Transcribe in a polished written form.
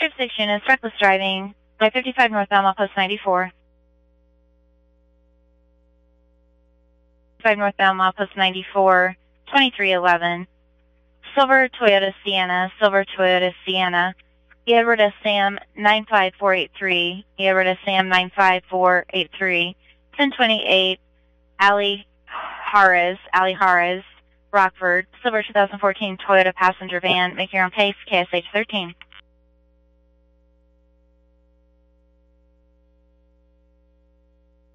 have 6 units, reckless driving, I-55 northbound, milepost 94. 5 northbound, milepost 94, 2311. Silver Toyota Sienna, Edward S. Sam 95483, Edward S. Sam 95483, 1028, Ali Harris, Rockford, silver 2014 Toyota passenger van, make your own pace, KSH 13.